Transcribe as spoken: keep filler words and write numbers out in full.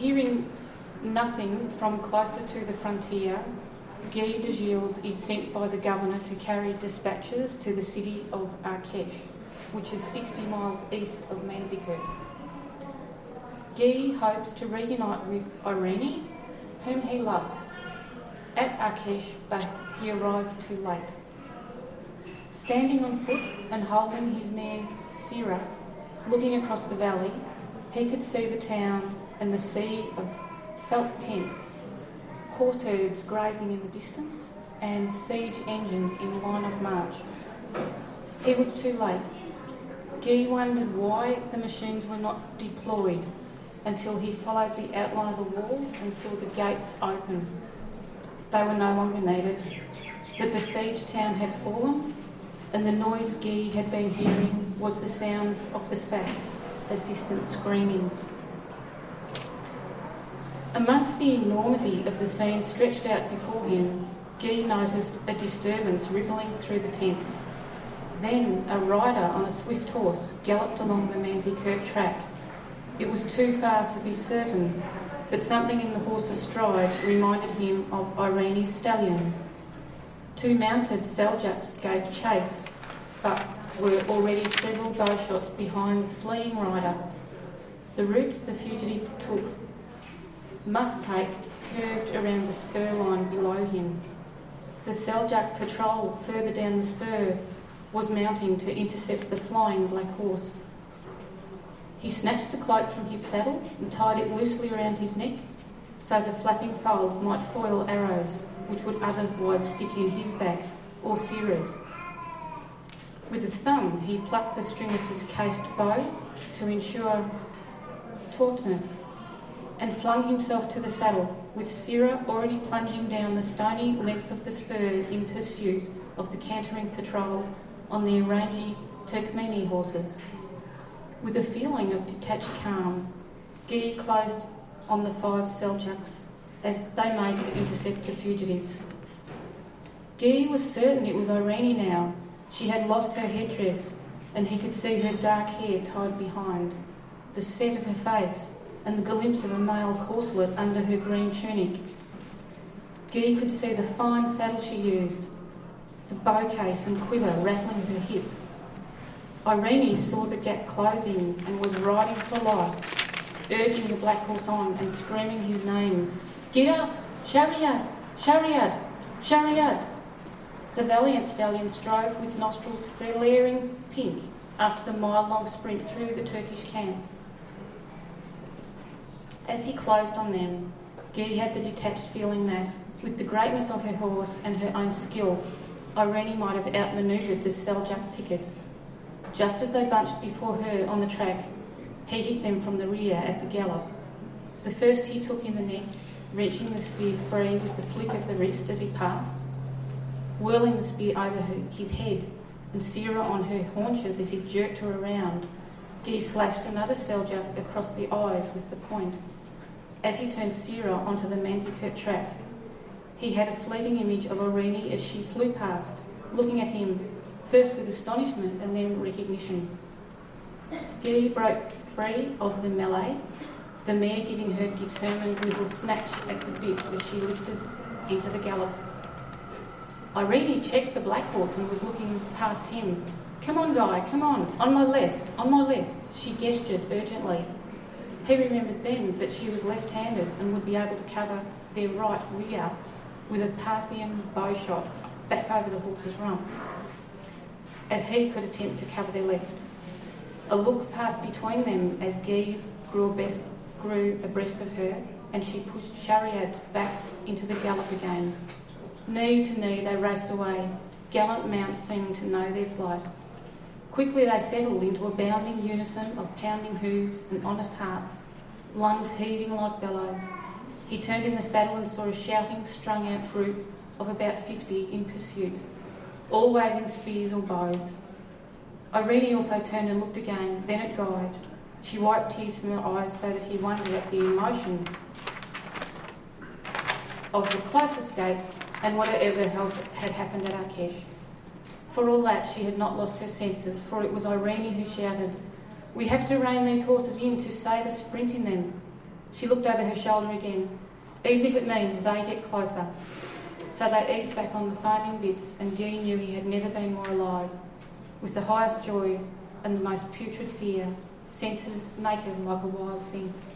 Hearing nothing from closer to the frontier, Guy de Gilles is sent by the governor to carry dispatches to the city of Arkesh, which is sixty miles east of Manzikert. Guy hopes to reunite with Irene, whom he loves, at Arkesh, but he arrives too late. Standing on foot and holding his mare Sira, looking across the valley, he could see the town and the sea of felt tents, horse herds grazing in the distance, and siege engines in line of march. He was too late. Guy wondered why the machines were not deployed until he followed the outline of the walls and saw the gates open. They were no longer needed. The besieged town had fallen, and the noise Guy had been hearing was the sound of the sack, a distant screaming. Amongst the enormity of the scene stretched out before him, Guy noticed a disturbance rippling through the tents. Then a rider on a swift horse galloped along the Manzikert track. It was too far to be certain, but something in the horse's stride reminded him of Irene's stallion. Two mounted Seljaks gave chase, but were already several bowshots behind the fleeing rider. The route the fugitive took must take curved around the spur line below him. The Seljak patrol further down the spur was mounting to intercept the flying black horse. He snatched the cloak from his saddle and tied it loosely around his neck so the flapping folds might foil arrows which would otherwise stick in his back or Sira's. With a thumb he plucked the string of his cased bow to ensure tautness, and flung himself to the saddle, with Sira already plunging down the stony length of the spur in pursuit of the cantering patrol on the Irangi Turkmeni horses. With a feeling of detached calm, Guy closed on the five Seljaks as they made to intercept the fugitives. Guy was certain it was Irene now. She had lost her headdress, and he could see her dark hair tied behind, the set of her face, and the glimpse of a male corselet under her green tunic. Guy could see the fine saddle she used, the bow case and quiver rattling at her hip. Irene saw the gap closing and was riding for life, urging the black horse on and screaming his name. "Get up! Shariat! Shariat! Shariat!" The valiant stallion strove with nostrils flaring pink after the mile-long sprint through the Turkish camp. As he closed on them, Guy had the detached feeling that, with the greatness of her horse and her own skill, Irene might have outmanoeuvred the Seljak picket. Just as they bunched before her on the track, he hit them from the rear at the gallop. The first he took in the neck, wrenching the spear free with the flick of the wrist as he passed, whirling the spear over her, his head and Sira on her haunches as he jerked her around. Guy slashed another Seljak across the eyes with the point. As he turned Sira onto the Manzikert track, he had a fleeting image of Irene as she flew past, looking at him, first with astonishment and then recognition. Guy broke free of the melee, the mare giving her determined little snatch at the bit as she lifted into the gallop. Irene checked the black horse and was looking past him. "Come on, Guy, come on, on my left, on my left," she gestured urgently. He remembered then that she was left-handed and would be able to cover their right rear with a Parthian bow shot back over the horse's rump, as he could attempt to cover their left. A look passed between them as Guy grew abreast, grew abreast of her, and she pushed Shariat back into the gallop again. Knee to knee they raced away, gallant mounts seeming to know their plight. Quickly they settled into a bounding unison of pounding hooves and honest hearts, lungs heaving like bellows. He turned in the saddle and saw a shouting, strung-out group of about fifty in pursuit, all waving spears or bows. Irene also turned and looked again, then at Guy. She wiped tears from her eyes so that he wondered at the emotion of the close escape and whatever else had happened at Arkesh. For all that, she had not lost her senses, for it was Irene who shouted, "We have to rein these horses in to save a sprint in them." She looked over her shoulder again. Even if it means they get closer. So they eased back on the foaming bits, and Guy knew he had never been more alive, with the highest joy and the most putrid fear, senses naked like a wild thing.